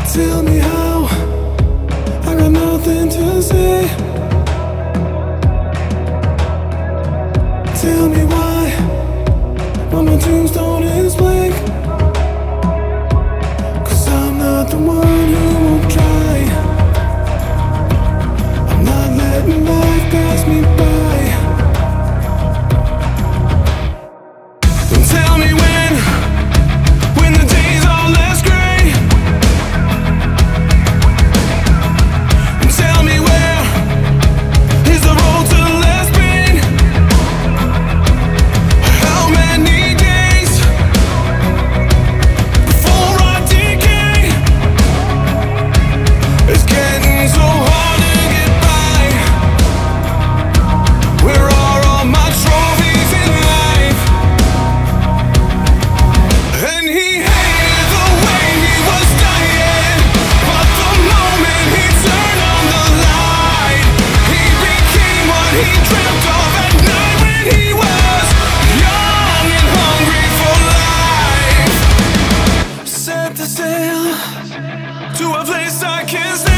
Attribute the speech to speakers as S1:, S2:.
S1: Tell me how, I got nothing to say. Tell me why my tombstone is blank. 'Cause I'm not the one who won't try. I'm not letting life pass me by. Don't tell me when the days are less gray. And tell me where is the road to less pain. How many days before I decay? It's getting so hard to get by. Where are all my trophies in life? And he hated the way he was dying, but the moment he turned on the light, he became what he dreamt of at night when he was young and hungry for life. Set to sail to a place I can't stand.